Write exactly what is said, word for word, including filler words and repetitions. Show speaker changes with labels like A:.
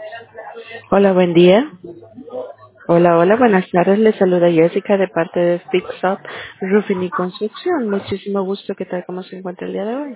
A: Hola, buen día. Hola, hola, buenas tardes. Le saluda Jessica de parte de Fix Up Roofing y Construcción. Muchísimo gusto. ¿Qué tal? ¿Cómo se encuentra el día de hoy?